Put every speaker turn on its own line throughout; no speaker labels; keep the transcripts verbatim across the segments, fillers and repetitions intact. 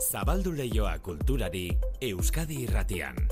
Zabaldu leioa kulturari Euskadi Irratian.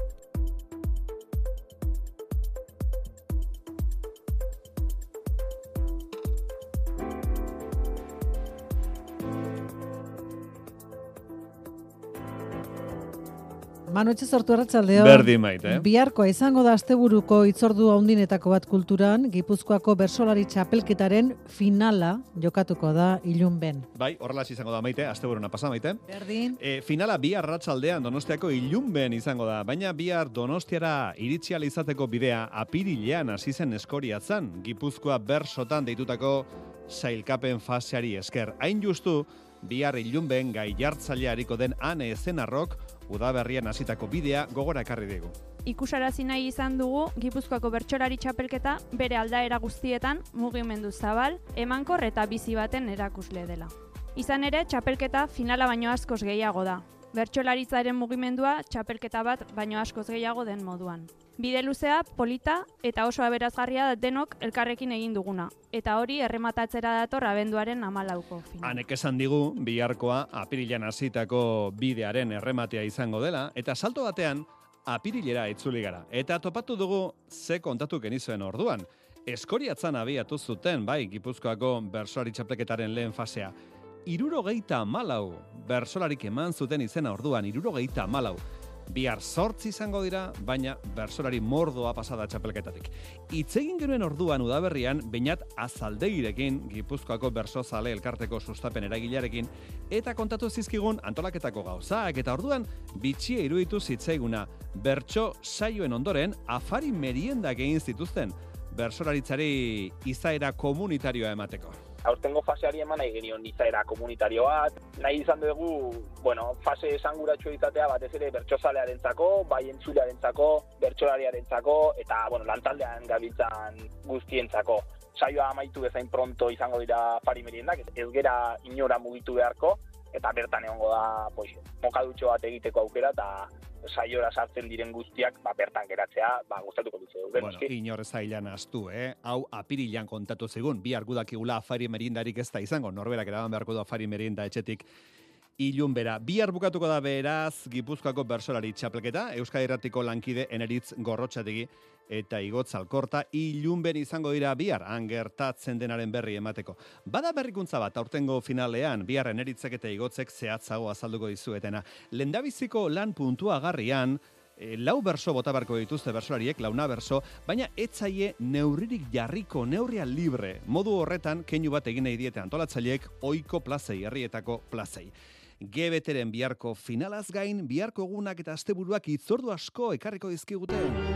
Manotxe sortu arratsaldeo.
Berdin maite. Eh?
Biharkoa izango da asteburuko hitzordu handinetako bat kulturan, Gipuzkoako bersolari txapelketaren finala jokatuko da Ilunben.
Bai, horrela izango da maite, asteburuna pasa maite.
Berdin.
E, finala bihar arratsaldean Donostiako Ilunben izango da, baina bihar Donostiara iritsi ahal izateko bidea apirilean hasi zen Eskoriatzan, Gipuzkoa bersotan deitutako sailkapen faseari esker. Hain justu, bihar Ilunben gai jartzailea hariko den Ane Ezenarrok udaberrian hasitako bidea gogora ekarri digu.
Ikusarazi nahi izan dugu Gipuzkoako bertsolari txapelketa bere aldaera guztietan mugimendu zabal, emankor eta bizi baten erakusle dela. Izan ere, txapelketa finala baino askoz gehiago da. Bertsolaritzaren mugimendua txapelketa bat baino askoz gehiago den moduan. Bide luzea, polita eta oso aberazgarria denok elkarrekin egin duguna. Eta hori errematatzera dator abenduaren hamalauko finala.
Hanek esan digu, biharkoa apirilean hasitako bidearen errematea izango dela, eta salto batean apirilera itzuli gara. Eta topatu dugu ze kontatu genizuen orduan. Eskoriatzan abiatu zuten, bai, Gipuzkoako bersolari txapelketaren lehen fasea. Hirurogeita hamalau bersolarik eman zuten izena orduan, hirurogeita hamalau. Bihar zortzi izango dira, baina bersolari mordoa pasada txapelketatik. Itzegin genuen orduan udaberrian, Beñat Azaldegirekin, Gipuzkoako bersozale elkarteko sustapen eragilearekin, eta kontatu zizkigun antolaketako gauzak, eta orduan bitxia iruditu zitzaiguna. Bertso saioen ondoren, afari meriendak egin zituzten, bersolaritzari izaera komunitarioa emateko.
Aurtengo faseari eman nahi genion izaera komunitario bat. Nahi izan dugu, bueno, fase esanguratxo izatea batez ere bertsozalearentzako, bai entzulearentzako, bertsolariarentzako eta bueno, lantaldean gabiltzan guztientzako. Saioa amaitu bezain pronto izango dira afari meriendak, ez gera inora mugitu beharko eta bertan egongo da, pues, mokadutxo bat egiteko aukera eta saiora sartzen diren guztiak ba, bertan geratzea ba, gustatuko dutze.
Bueno, inor zailan astu, eh? Hau apirilean kontatu zigun, bi argudakigula afari meriendarik ez da izango, norberak eraban beharko du afari merienda etxetik Ilunbera. Bihar bukatuko da beraz Gipuzkoako bersolari txapelketa, Euskadi Irratiko lankide Eneritz Gorrotxategi eta Igotz Alkorta Ilunben izango dira bihar, angertatzen denaren berri emateko. Bada berrikuntza bat aurtengo finalean, bihar Eneritzek eta Igotzek zehatzago azalduko dizuetena. Lendabiziko lan puntuagarrian, e, lau berso bota beharko dituzte bersolariek, launa berso, baina etzaie neurririk jarriko, neurria libre. Modu horretan, keinu bat egin nahi diete antolatzaileek ohiko plazei, herrietako plazei. Ge beteren biharko finalaz gain, biharko egunak eta asteburuak hitzordu asko ekarriko dizkigute.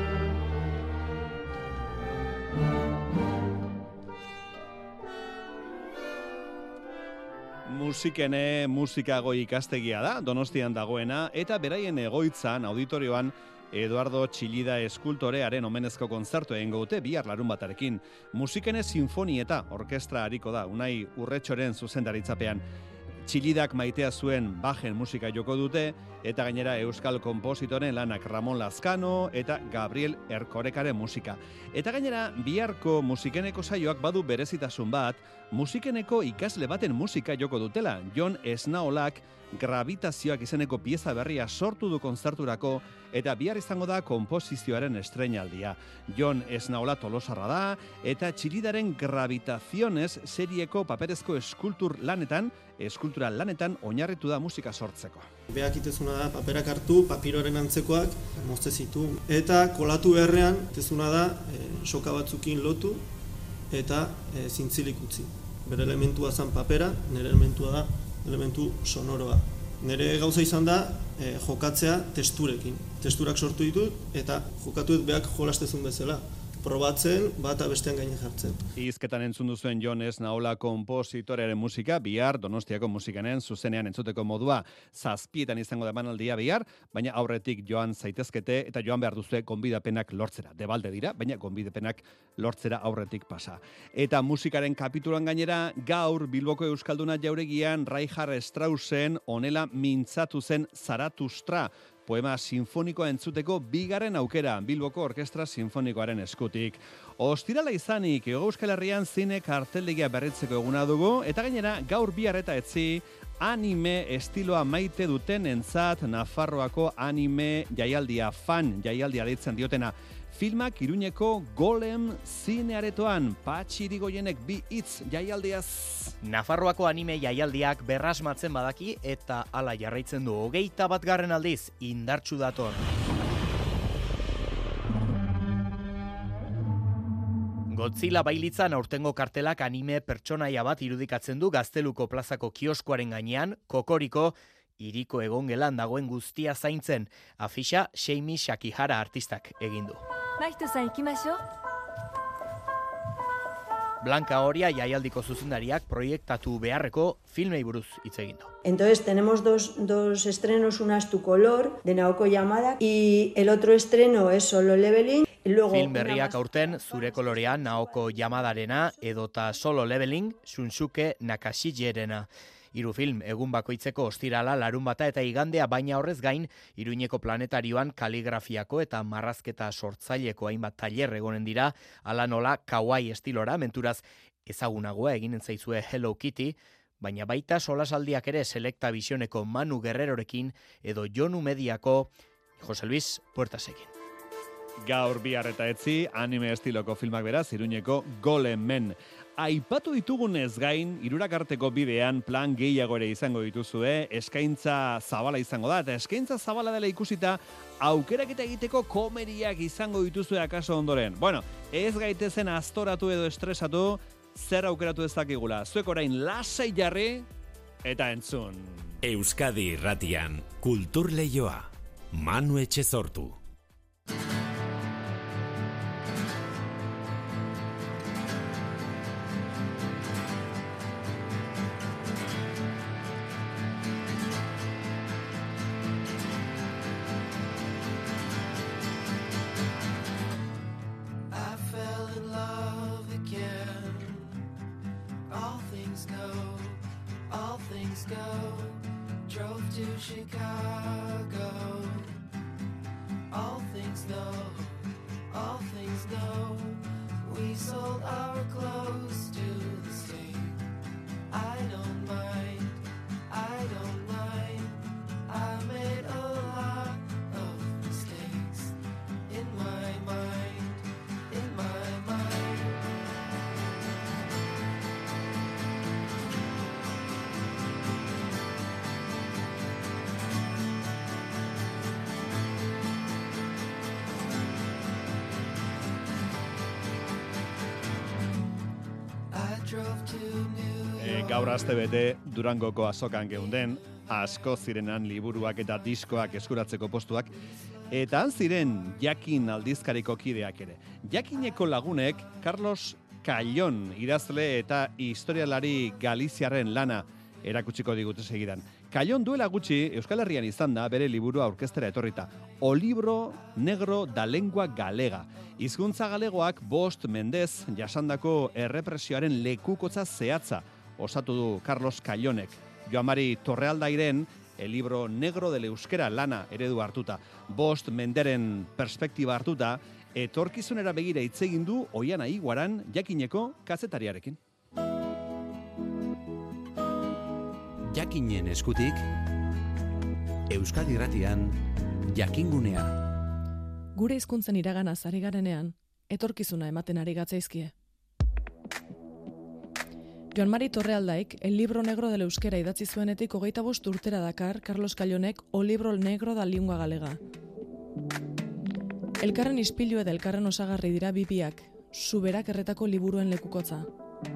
Musikene musikagoi ikastegia da, Donostian dagoena, eta beraien egoitzan, auditorioan, Eduardo Txillida eskultorearen omenezko kontzertu egingo dute bihar larun batarekin. Musikene sinfonieta orkestra hariko da, Unai Urretxoren zuzendaritzapean. Txillidak maitea zuen bajen musika joko dute, eta gainera euskal konpositoren lanak Ramon Lazkano eta Gabriel Erkorekaren musika. Eta gainera, biharko musikeneko saioak badu berezitasun bat, musikeneko ikasle baten musika joko dutela. Jon Esnaolak Gravitazioak izeneko pieza berria sortu du kontzerturako, eta bihar izango da konposizioaren estreinaldia. Jon Esnaola tolosarra da, eta Txillidaren Gravitaziones serieko paperezko eskultur lanetan, eskultura lanetan oinarritu da musika sortzeko.
Beak itezuna da paperak hartu, papiroaren antzekoak mozte zitu. Eta kolatu beharrean itezuna da e, soka batzukin lotu eta e, zintzilik utzi. Bere elementua zen papera, nire elementua da elementu sonoroa. Nire gauza izan da e, jokatzea testurekin. Testurak sortu ditut eta jokatuet beak jolastezun bezala. Probatzen, bata bestean gaine jartzen.
Hizketan entzun duzuen Jon Esnaola konpositorearen musika, bihar Donostiako musikanen zuzenean entzuteko modua zazpietan izango da emanaldia bihar, baina aurretik joan zaitezkete eta joan behar duzue gonbidapenak lortzera. Debalde dira, baina gonbidapenak lortzera aurretik pasa. Eta musikaren kapitulan gainera, gaur Bilboko Euskalduna jauregian Richard Straussen honela mintzatu zen Zaratustra, poema sinfonikoa entzuteko bigarren aukera Bilboko Orkestra Sinfonikoaren eskutik. Ostirala izanik, Hego Euskal Herrian zine karteldegia berritzeko eguna dugu, eta gainera gaur bihar eta etzi anime estiloa maite duten entzat Nafarroako anime jaialdia, fan jaialdia deitzen diotena. Filmak Iruñeko Golem zinearetoan, Patxi Irigoyenek bi hitz jaialdiaz.
Nafarroako anime jaialdiak berrasmatzen badaki eta hala jarraitzen du hogeita bat garren aldiz indartsu dator. Godzilla bailitzan aurtengo kartelak anime pertsonaia bat irudikatzen du Gazteluko plazako kioskoaren gainean, kokoriko, hiriko egongelan dagoen guztia zaintzen. Afixa Sheimi Shakihara artistak egin du. Blanca Oria jaialdiko zuzendariak proiektatu beharreko filmei buruz hitz egin du.
Entonces tenemos dos, dos estrenos, una es Tu color, de Naoko Yamada, y el otro estreno es Solo Leveling. Luego,
film berriak aurten Zure kolorean Naoko Yamadarena edota Solo Leveling Shunsuke Nakashigerena. Hiru film egun bakoitzeko ostirala, larunbata eta igandea, baina horrez gain Iruñeko planetarioan kaligrafiako eta marrazketa sortzaileko hainbat tailer egonen dira, ala nola kawaii estilora, menturaz ezagunagoa eginen zaizue Hello Kitty, baina baita solasaldiak ere Selecta Visioneko Manu Guerrerorekin edo Jonu Mediako Jose Luis Puertasekin.
Gaur bihar eta etzi, anime estiloko filmak beraz, Iruñeko Golemen. Aipatu ditugunez gain, hirurak arteko bidean plan gehiago ere izango dituzue, eskaintza zabala izango da, eta eskaintza zabala dela ikusita, aukeraketa egiteko komeriak izango dituzue akaso ondoren. Bueno, ez gaitezen aztoratu edo estresatu, zer aukeratu ezakigula. Zuek orain lasai jarri eta entzun.
Euskadi Irratian, Kultur Leioa, Manu Etxezortu.
E, gaur aste bete Durangoko azokan geunden, asko zirenan liburuak eta diskoak eskuratzeko postuak, eta han ziren Jakin aldizkariko kideak ere. Jakineko lagunek Carlos Callón idazle eta historialari galiziarren lana erakutsiko digute segidan. Callón duela gutxi Euskal Herrian izan da bere liburua aurkeztera etorrita. O libro negro da lengua galega. Hizkuntza galegoak bost mendez jasandako errepresioaren lekukotza zehatza osatu du Carlos Callónek. Joamari Torrealdairen El libro negro del euskera lana eredu hartuta. Bost menderen perspektiba hartuta, etorkizunera begira hitz egin du Oiana Iguaran Jakineko kazetariarekin.
Jakinen eskutik, Euskadi Irratian, Jakingunea.
Gure hizkuntzen iraganaz ari garenean, etorkizuna ematen ari gatzaizkie. Joan Mari Torrealdaik, El libro negro del euskera idatzi zuenetik hogeita bost urtera dakar Carlos Callónek O libro negro da lingua galega. Elkarren ispilu eta elkarren osagarri dira bibiak, zuberak erretako liburuen lekukotza.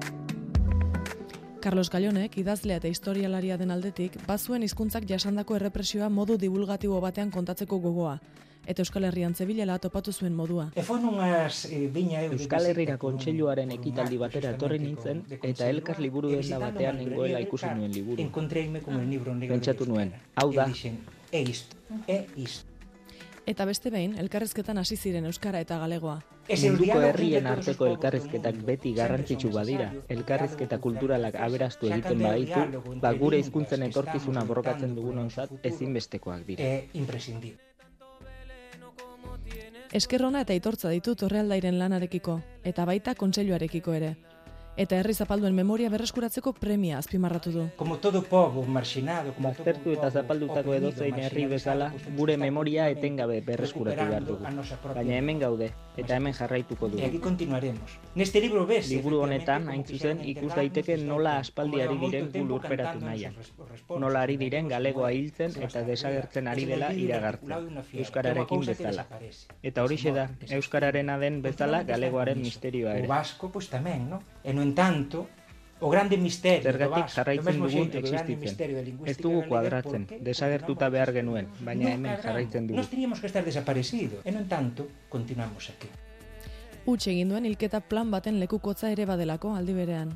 Carlos Callónek, idazlea eta historialaria den aldetik, bazuen hizkuntzak jasandako errepresioa modu divulgatibo batean kontatzeko gogoa, eta Euskal Herrian zebilela topatu zuen modua.
Euskal Herrira Kontseiluaren ekitaldi batera etorri nintzen, eta Elkar liburu denda batean nengoela ikusi nuen liburu. Pentsatu nuen, hau da.
Eta beste behin, elkarrezketan hasi ziren euskara eta galegoa.
Munduko herrien arteko elkarrizketak beti garrantzitsu badira, elkarrizketa kulturalak aberastu egiten badaitu, ba gure hizkuntzen etorkizuna borrokatzen dugunontzat ezinbestekoak dira.
Eskerrona eta aitortza ditu Torrealdairen lanarekiko, eta baita kontseiluarekiko ere. eta herri zapalduen memoria berreskuratzeko premia azpimarratu du.
Como todo povo marginado, como
baztertu eta zapaldutako edozein herri bezala, gure memoria etengabe berreskuratu behar dugu. Baina hemen gaude, eta hemen jarraituko dugu.
Aquí continuaremos. Neste libro ves,
liburu honetan, hain zuzen, ikus daiteke nola aspaldi ari diren gu lurperatu nahian. Nola ari diren galegoa hiltzen eta desagertzen ari dela iragartzen, euskararekin bezala. Eta horixe da, euskararena den bezala galegoaren misterioa ere.
O vasco, pues tamén, no? E no entanto, o grande misterio
zergatik jarraitzen dugun existitzen. Ez dugu kuadratzen, desagertuta behar genuen, baina hemen jarraitzen dugu.
Nos teníamos que estar desaparecido, e no entanto, continuamos aquí.
Huts egin duen hilketa plan baten lekukotza ere badelako aldi berean.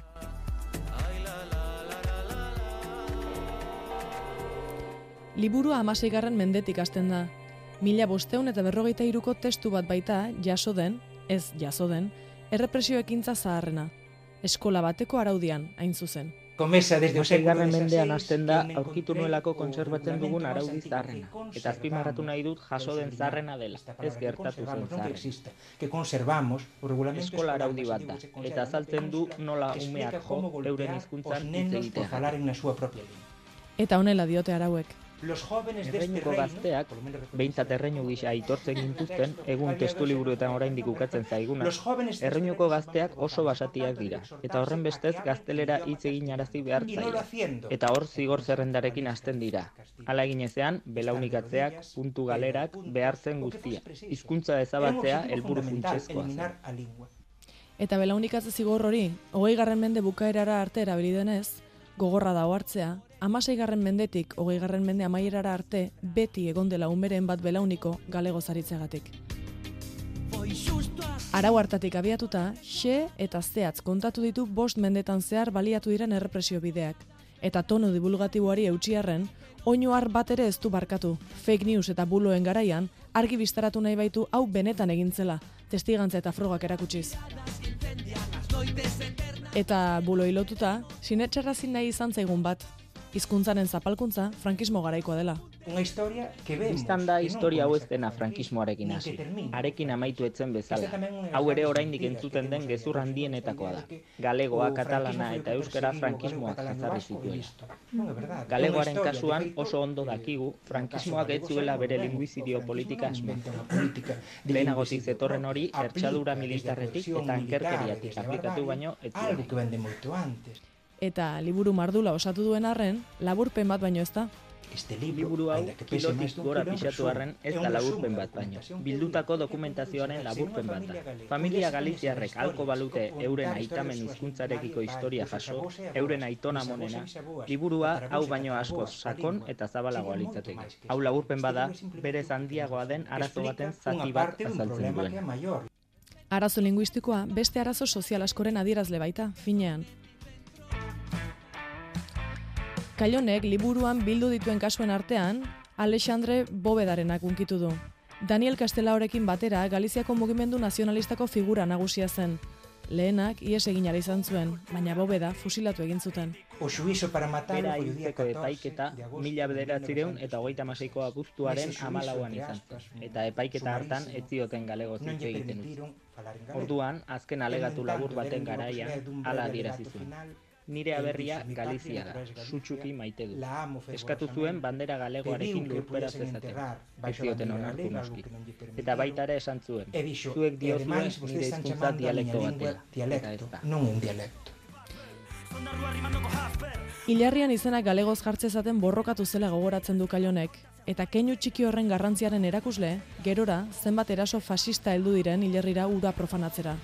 Liburua hamaseigarren mendetik hasten da. Mila bosteun eta berrogeita hiruko testu bat baita jaso den, ez jaso den, errepresio ekintza zaharrena. Eskola bateko araudian, hain zuzen.
hamaseigarren mendean hasten da aurkitu nuelako kontserbatzen dugun araudi zaharrena. Eta azpimarratu nahi dut jaso den zaharrena dela, ez gertatu zen zaharrena. Eskola araudi bat da, eta azaltzen du nola umeak jo euren hizkuntzan hitz egitea.
Eta honela diote arauek.
Erreinuko gazteak, behintzat erreinu gisa aitortzen gintuzten, egun testu liburuetan oraindik ukatzen zaiguna. Erreinuko gazteak oso basatiak dira, eta horren bestez gaztelera hitz egin arazi behar zaila. Eta hor zigor zerrendarekin hasten dira. Hala egin ezean, belaunikatzeak, puntu galerak, behar zen guztia. Hizkuntza ezabatzea helburu funtsezkoa zen.
Eta belaunikatze zigor hori, hogeigarren mende bukaerara arte erabili denez, gogorra da ohartzea, hamaseigarren mendetik hogeigarren mende amaierara arte beti egon dela umeren bat belauniko galego zaritzeagatik. Arau hartatik abiatuta, xe eta zehatz kontatu ditu bost mendetan zehar baliatu diren errepresio bideak. Eta tono divulgatiboari eutxiarren, oinuar bat ere ez du barkatu. Fake news eta buloen garaian, argi bistaratu nahi baitu hau benetan egintzela, testigantza eta frogak erakutsiz. Eta buloi lotuta, sinetxarrazin nahi izan zaigun bat. Hizkuntzaren zapalkuntza frankismo garaikoa dela.
Bistan da historia hau ez dena frankismoarekin hasi. Arekin amaitu etzen bezala. Hau ere oraindik entzuten den gezur handienetakoa da. Galegoa, katalana eta euskara frankismoak jazarri zituela. Galegoaren kasuan oso ondo dakigu frankismoak ez zuela bere linguizidio politika asmatu. Lehenagotik zetorren hori hertsadura militarretik eta ankerkeriatik aplikatu baino ez zuen.
Eta liburu mardula osatu duen arren, laburpen bat baino ez da.
Liburu hau kilotik gora pixatu arren ez da laburpen bat baino. Bildutako dokumentazioaren laburpen bat da. Familia galiziarrek halko balute euren aitamen hizkuntzarekiko historia jaso, euren aitona monena, liburua hau baino askoz sakon eta zabalagoa litzateke. Hau laburpen bada, berez handiagoa den arazo baten zati bat azaltzen duen.
Arazo linguistikoa beste arazo sozial askoren adierazle baita, finean. Kaionek liburuan bildu dituen kasuen artean, Alexandre Bovedarenak unkitu du. Daniel Castelaorekin batera Galiziako mugimendu nazionalistako figura nagusia zen. Lehenak ihes eginara izan zuen, baina Boveda fusilatu egin zuten.
Bera hiltzeko epaiketa mila bederatziehun eta hogeita hamaseiko abuztuaren hamalauan izan zen, eta epaiketa hartan ez zioten galego hitz egiten utzi. Orduan, azken alegatu labur baten garaian hala adierazi zuen. Nire aberria Galizia da, sutsuki maite du. Eskatu zuen bandera galegoarekin lurpera zezaten, ez zioten onartu noski. Eta baita ere esan zuen, zuek diozue nire hizkuntza dialekto batea, eta ez da.
Hilarrian izenak galegoz jartzezaten borrokatu zela gogoratzen du Kaionek, eta keinu txiki horren garrantziaren erakusle, gerora zenbat eraso fasista heldu diren hilerrira ura profanatzera.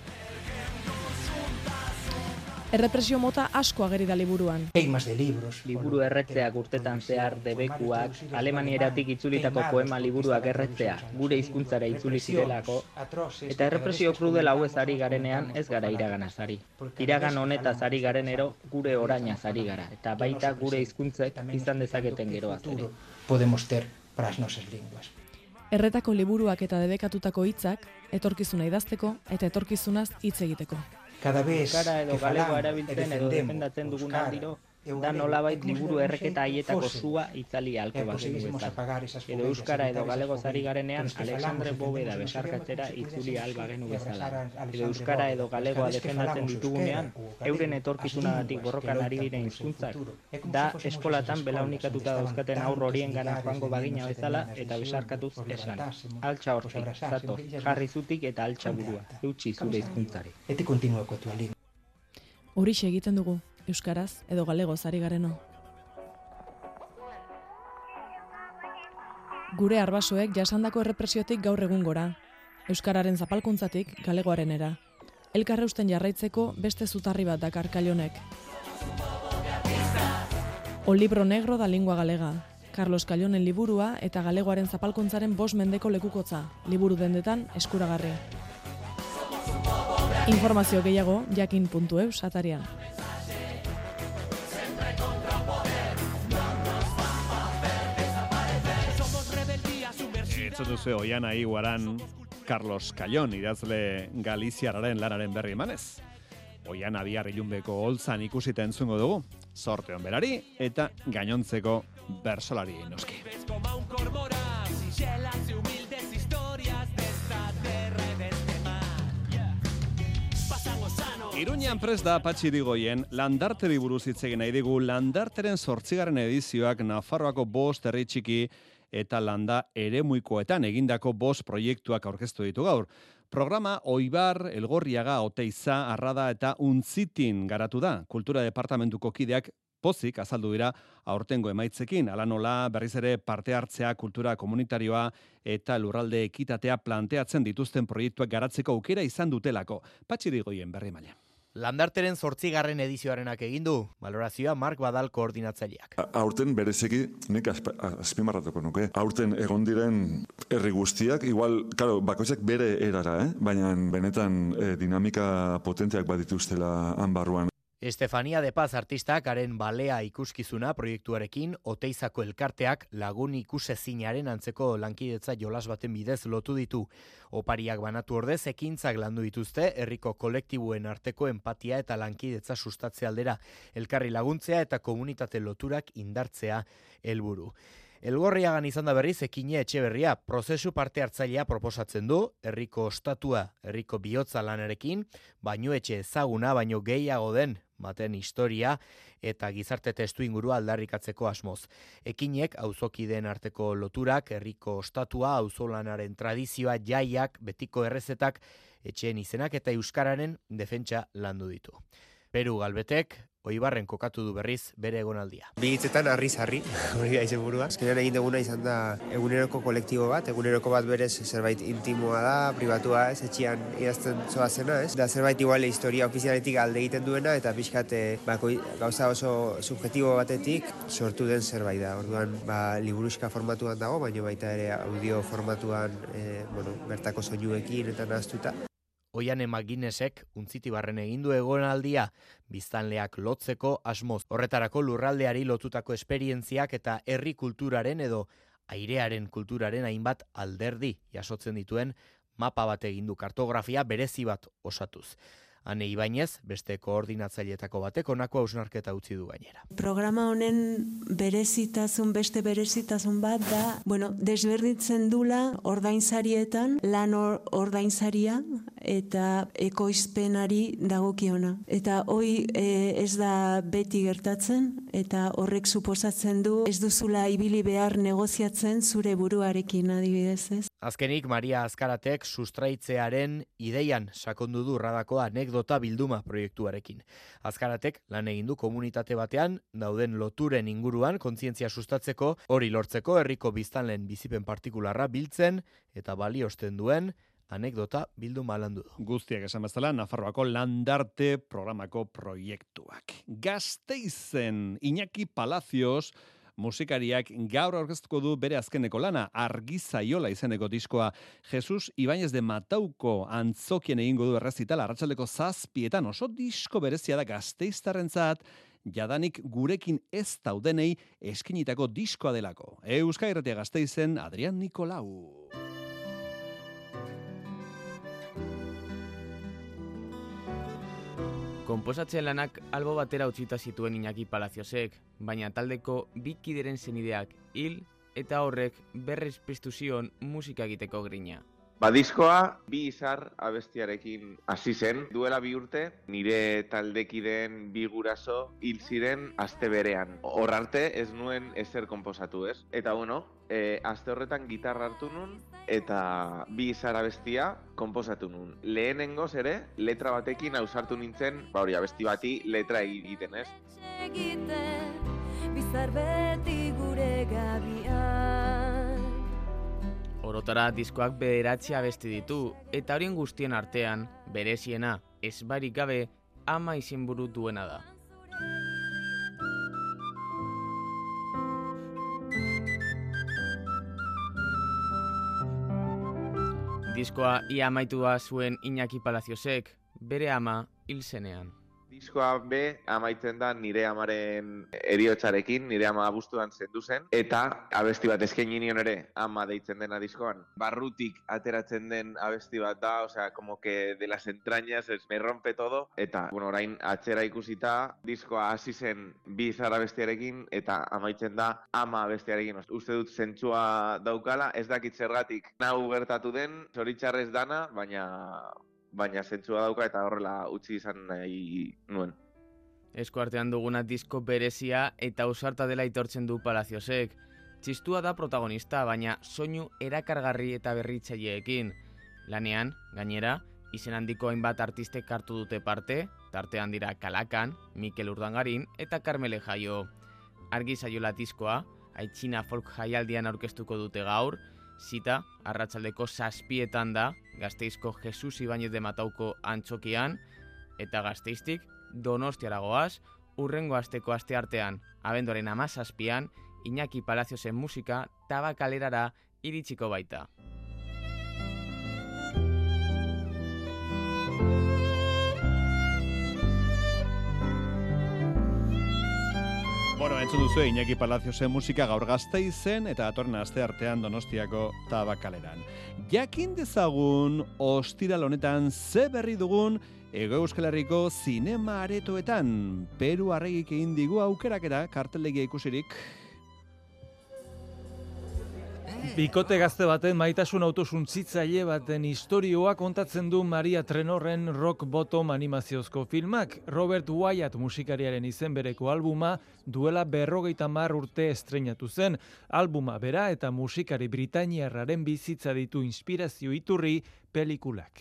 Errepresio mota asko ageri da liburuan.
Liburu erretzeak urtetan zehar debekuak, Alemanieratik itzulitako poema liburuak erretzea, gure hizkuntzara itzuli zirelako, eta errepresio krudela hau ez ari garenean ez gara iraganaz ari. Iragan honetaz ari garenero gure orainaz ari gara, eta baita gure hizkuntzek izan dezaketen geroaz ere.
Podemos ter para as nosas linguas.
Erretako liburuak eta debekatutako hitzak, etorkizuna idazteko eta etorkizunaz hitz egiteko.
Cada vez
Euskara edo galegoa erabiltzen edo defendatzen dugun aldiro, da nolabait liburu erreketa haietako sua itzali alko bagenu bezala. Edo euskara edo galegoz ari garenean Alexandre Bóveda besarkatzera itzuli ahal bagenu bezala. Edo euskara edo galegoa defendatzen ditugunean, euren etorkizunagatik borrokan ari diren hizkuntzak, da eskolatan belaunikatuta dauzkaten aurro horien gana joango bagina bezala eta besarkatuz esan. Altxa hortik, zatoz, jarri zutik eta altxa burua, eutsi zure hizkuntzari.
Eti kontinuako tu alin.
Horixe egiten dugu, euskaraz edo galegoz ari gareno. Gure arbasoek jasandako errepresiotik gaur egun gora, euskararen zapalkuntzatik galegoarenera. Elkarre usten jarraitzeko beste zutarri bat dakar Kaionek. O libro negro da lingua galega. Carlos Kaionen liburua eta galegoaren zapalkuntzaren bost mendeko lekukotza, liburu dendetan eskuragarri. Informazio gehiago jakin puntu eus atarian.
Entzun duzu Oiana Iguaran Carlos Caion idazle galiziarraren lanaren berri emanez. Oiana bihar ilunbeko holtzan ikusita entzungo dugu. Zorte on berari eta gainontzeko bersolari noski. Iruñean prest da Patxi Irigoyen landarteri buruz hitz egin nahi digu. Landarteren zortzigarren edizioak Nafarroako bost herri txiki eta landa eremuikoetan egindako bost proiektuak aurkeztu ditu gaur. Programa Oibar, Elgorriaga, Oteiza, Arrada eta Untzitin garatu da. Kultura departamentuko kideak pozik azaldu dira aurtengo emaitzekin. Hala nola berriz ere parte hartzea, kultura komunitarioa eta lurralde ekitatea planteatzen dituzten proiektuak garatzeko aukera izan dutelako. Patxi Irigoyen berri maila.
Landarteren zortzigarren edizioarenak egin du, valorazioa Mark Badal koordinatzaileak.
Aurten berezeki nik azpimarratuko nuke. Aurten egon diren herri guztiak, igual, claro, bakoitzak bere erara, eh? Baina benetan eh, dinamika potenteak badituztela han barruan.
Estefania de Paz artistak haren balea ikuskizuna proiektuarekin Oteizako elkarteak lagun ikusezinaren antzeko lankidetza jolas baten bidez lotu ditu. Opariak banatu ordez ekintzak landu dituzte herriko kolektibuen arteko empatia eta lankidetza sustatze aldera, elkarri laguntzea eta komunitate loturak indartzea helburu. Elgorriagan izan da berriz Ekine Etxeberria prozesu parte hartzailea proposatzen du, herriko ostatua, herriko bihotza lanarekin, baino etxe ezaguna, baino gehiago den baten historia eta gizarte testu ingurua aldarrikatzeko asmoz. Ekinek auzokideen arteko loturak, herriko ostatua, auzolanaren tradizioa, jaiak, betiko errezetak, etxeen izenak eta euskararen defentsa landu ditu. Peru Galbetek Oibarren kokatu du berriz bere egonaldia.
Bi hitzetan harriz-harri, hori da izen burua. Azkenean egin duguna izan da eguneroko kolektibo bat, eguneroko bat berez zerbait intimoa da, pribatua ez, etxian idazten zoa zena ez. Da zerbait iguale historia ofizialetik alde egiten duena eta pixkat bako, gauza oso subjektibo batetik sortu den zerbait da. Orduan ba, liburuska formatuan dago, baina baita ere audio formatuan e, bueno, bertako soinuekin eta nahaztuta.
Oiane Maginesek Untzitibarren egin du egonaldia biztanleak lotzeko asmoz. Horretarako lurraldeari lotutako esperientziak eta herri kulturaren edo airearen kulturaren hainbat alderdi jasotzen dituen mapa bat egin du, kartografia berezi bat osatuz. Ane Ibainez, beste koordinatzaileetako batek honako hausnarketa utzi du gainera.
Programa honen berezitasun, beste berezitasun bat da, bueno, desberditzen dula ordainsarietan, lan or, ordainsaria eta ekoizpenari dagokiona. Eta hoi e, ez da beti gertatzen, eta horrek suposatzen du ez duzula ibili behar negoziatzen zure buruarekin adibidez, ez?
Azkenik, Maria Azkaratek sustraitzearen ideian sakondu du Radako anekdota bilduma proiektuarekin. Azkaratek lan egin du komunitate batean dauden loturen inguruan kontzientzia sustatzeko, hori lortzeko herriko biztanleen bizipen partikularra biltzen eta baliosten duen anekdota bilduma landu du.
Guztiak esan bezala, Nafarroako Landarte programako proiektuak. Gasteizen Iñaki Palacios musikariak gaur aurkeztuko du bere azkeneko lana, Argizaiola izeneko diskoa. Jesus Ibáñez de Matauko antzokien egingo du errezital arratsaldeko zazpietan, oso disko berezia da gasteiztarrentzat, jadanik gurekin ez daudenei eskinitako diskoa delako. Euskadi Irratia Gasteizen, Adrian Nikolau.
Konposatzen lanak albo batera utzita zituen Iñaki Palaciosek, baina taldeko bi kideren zenideak hil eta horrek berrez piztu zion musika egiteko grina.
Ba, diskoa bi izar abestiarekin hasi zen, duela bi urte, nire taldekideen bi guraso hil ziren aste berean. Hor arte ez nuen ezer konposatu, ez? Eta bueno, e, aste horretan gitarra hartu nun eta bi izar abestia konposatu nun. Lehenengoz ere, letra batekin ausartu nintzen, ba hori abesti bati letra egiten, ez? Bizar beti gure gabian.
Orotara diskoak bederatzi abesti ditu, eta horien guztien artean, bereziena, ez barik gabe, ama izenburu duena da. Diskoa ia amaitua zuen Iñaki Palaciosek, bere ama hil zenean.
Diskoa be amaitzen da nire amaren eriotzarekin, nire ama abuztuan zendu zen, eta abesti bat eskaini nion ere ama deitzen dena diskoan. Barrutik ateratzen den abesti bat da, osea, como que de las entrañas es me rompe todo, eta, bueno, orain atzera ikusita, diskoa hasi zen bi izar abestiarekin, eta amaitzen da ama abestiarekin. Uste dut zentzua daukala, ez dakit zergatik nau gertatu den, zoritxarrez dana, baina... baina zentzua dauka eta horrela utzi izan nahi nuen.
Esku artean duguna disko berezia eta ausarta dela aitortzen du Palaciosek. Txistua da protagonista, baina soinu erakargarri eta berritzaileekin. Lanean, gainera, izen handiko hainbat artistek hartu dute parte, tartean dira Kalakan, Mikel Urdangarin eta Karmele Jaio. Argi saiola diskoa, Aitzina folk jaialdian aurkeztuko dute gaur, zita, arratsaldeko zazpietan da, Gasteizko Jesus Ibañez de Matauko antzokian, eta Gasteiztik Donostiara goaz, urrengo asteko asteartean, abenduaren hamazazpian, Iñaki Palaciosen musika Tabakalerara iritsiko baita.
Bueno, entzun duzu Iñaki Palaciosen musika gaur Gasteizen eta datorren asteartean Donostiako Tabakaleran. Jakin dezagun ostiral honetan ze berri dugun Hego Euskal Herriko zinema aretoetan. Peru Arregik egin digu aukeraketa karteldegia ikusirik.
Bikote gazte baten maitasun autosuntzitzaile baten istorioa kontatzen du Maria Trenorren Rock Bottom animaziozko filmak. Robert Wyatt musikariaren izen bereko albuma duela berrogeita hamar urte estreinatu zen. Albuma bera eta musikari britainiarraren bizitza ditu inspirazio iturri pelikulak.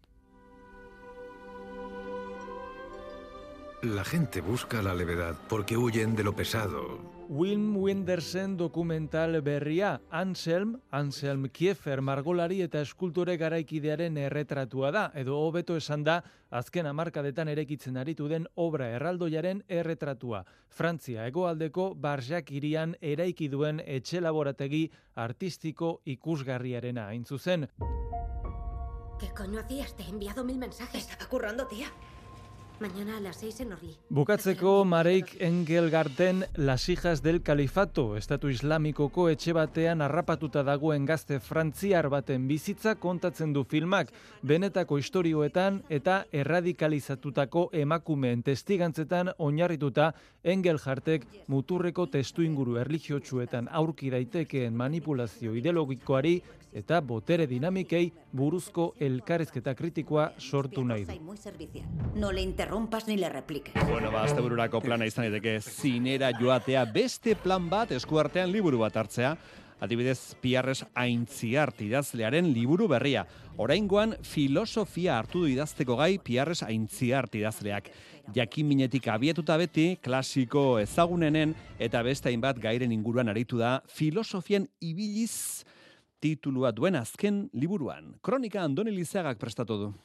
La gente busca la levedad porque huyen de lo pesado.
Wim Wendersen dokumental berria, Anselm, Anselm Kiefer margolari eta eskultore garaikidearen erretratua da, edo hobeto esan da, azken hamarkadetan erekitzen aritu den obra erraldoiaren erretratua. Frantzia hegoaldeko Barjak hirian eraiki duen etxe laborategi artistiko ikusgarriarena hain zuzen.
¿Qué coño hacías? Te he enviado mil mensajes. Estaba currando, tía. Mañana a las seis en Orly.
Bukatzeko Mareik Engelgarten Las hijas del califato, estatu islamikoko etxe batean harrapatuta dagoen gazte frantziar baten bizitza kontatzen du filmak, benetako istorioetan eta erradikalizatutako emakumeen testigantzetan oinarrituta Engelgartek muturreko testuinguru erlijiotsuetan aurki daitekeen manipulazio ideologikoari eta botere dinamikei buruzko elkarrizketa kritikoa sortu nahi du.
No le interrumpas ni le repliques.
Bueno, ba, astebururako plana izan daiteke zinera joatea, beste plan bat eskuartean liburu bat hartzea, adibidez Piarres Aintziart idazlearen liburu berria. Oraingoan filosofia hartu du idazteko gai Piarres Aintziart idazleak. Jakin minetik abietuta beti, klasiko ezagunenen eta beste hainbat gairen inguruan aritu da filosofian ibiliz titulua duen azken liburuan. Kronika Andoni Lizagak prestatu du.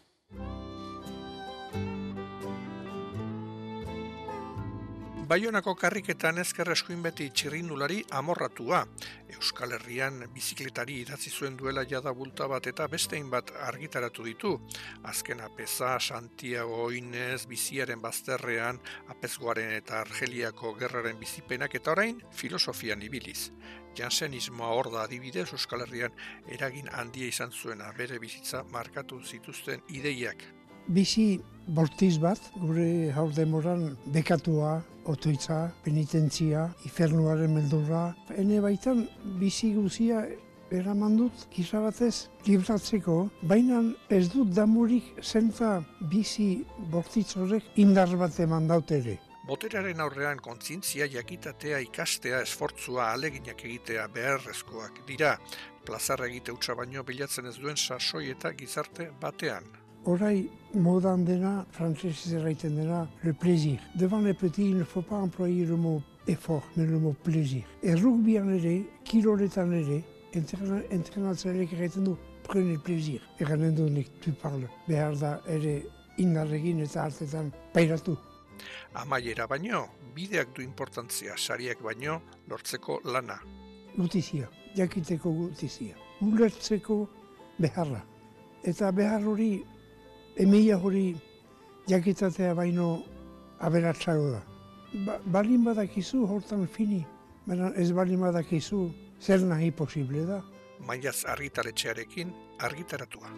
Baionako karriketan ezker eskuin beti txirrindulari amorratua. Euskal Herrian bizikletari idatzi zuen duela jada bulta bat eta bestein bat argitaratu ditu. Azken Apeza, Santiago Oinez, biziaren bazterrean, Apezgoaren eta Argeliako gerraren bizipenak eta orain filosofian ibiliz. Jansenismoa hor da adibidez Euskal Herrian eragin handia izan zuena bere bizitza markatu zituzten ideiak.
bizi bortiz bat, gure haur demoran bekatua, otoitza, penitentzia, infernuaren meldurra. Hene baitan bizi guzia eraman dut gisa batez libratzeko, baina ez dut damurik zenta bizi bortitz horrek indar bat eman daut ere.
Boteraren aurrean kontzientzia jakitatea ikastea esfortzua aleginak egitea beharrezkoak dira. Plazarra egite utza baino bilatzen ez duen sasoi eta gizarte batean.
Orai modan dena, frantsesez erraiten dena, le plaisir. Devant les petits, il ne faut pas employer le mot effort, mais le mot plaisir. Errugbian ere, kiroletan ere, entrenatzaileek erraiten du, prenez plaisir. Erranen du nik, tu parle. Behar da ere indarrekin eta hartetan pairatu.
Amaiera baino, bideak du importantzia, sariak baino, lortzeko lana.
Gutizia, jakiteko gutizia. Ulertzeko beharra. Eta behar hori, emeia hori jakitatea baino aberatsago da. Ba, balin badakizu hortan fini, baina ez balin badakizu zer nahi posible da.
Maiaz argitaletxearekin argitaratua.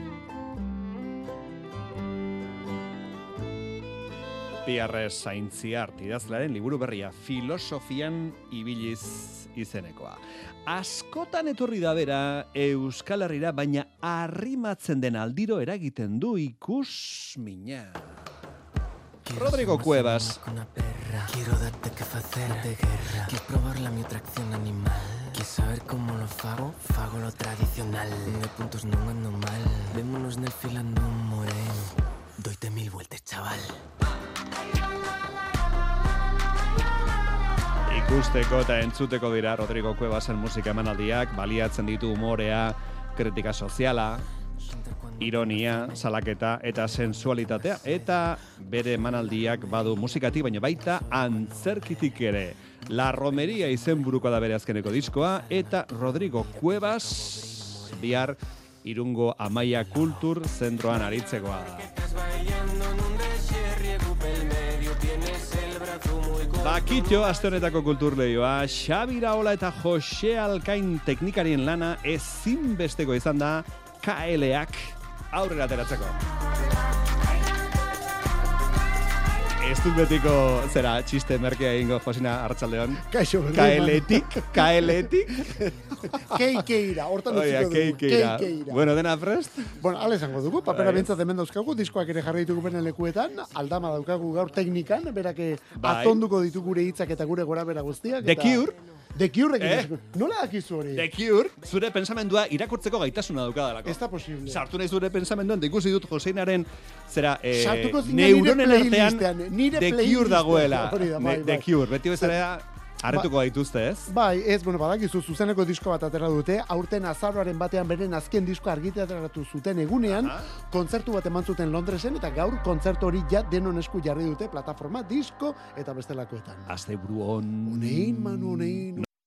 Pierre Saintziart idazlearen liburu berria Filosofian ibiliz izenekoa. Askotan etorri da bera Euskal Herrira, baina arrimatzen den aldiro eragiten du ikus mina. Rodrigo Cuevas.
Quiero darte que hacerte guerra. Quieres probar la mi atracción animal. Quieres saber cómo lo fago, fago lo tradicional. De puntos no ando mal. Vémonos en el filando un moreno. Doite mil vueltas, chaval.
Ikusteko eta entzuteko dira Rodrigo Cuevasen musika emanaldiak, baliatzen ditu umorea, kritika soziala, ironia, salaketa eta sensualitatea, eta bere emanaldiak badu musikatik, baina baita antzerkitik ere. La Romería izenburuko da bere azkeneko diskoa, eta Rodrigo Cuevas bihar Irungo Amaia Kultur Zentroan aritzekoa da. Bakitxo, aste honetako kulturleioa, Xabi Iraola eta Jose Alkain teknikarien lana ezinbesteko izan da K L-ak aurrera ateratzeko. Ez dut betiko, zera, txiste merkea egingo, Josina, Arratsaldeon.
Kaixo,
K L-tik, K L-tik.
Keikeira, hortan utziko dugu.
Keikeira. Bueno, dena prest?
Bueno, ala esango dugu, papera bentzat hemen dauzkagu, diskoak ere jarri ditugu benen lekuetan, aldama daukagu gaur teknikan, berake atonduko ditu gure hitzak eta gure gora bera guztiak.
The Cure.
The Cure ekin
eh?
Nola dakizu hori?
The Cure, zure pensamendua irakurtzeko gaitasuna daukadalako.
Ez da posible.
Sartu nahi zure pensamenduan, da ikusi dut Joseinaren, zera, eh,
neuronen
artean
The
Cure dagoela.
Da, bai,
The
bai.
Cure, beti bezala harretuko ba, gaituzte, ez?
Bai, ez, bueno, badakizu zuzeneko disko bat atera dute, aurten azaroaren batean beren azken disko argiteratu zuten egunean, Aha. kontzertu bat eman zuten Londresen, eta gaur kontzertu hori ja denon esku jarri dute, plataforma, disko, eta bestelakoetan.
Asteburuan.
Onein, manu, onein.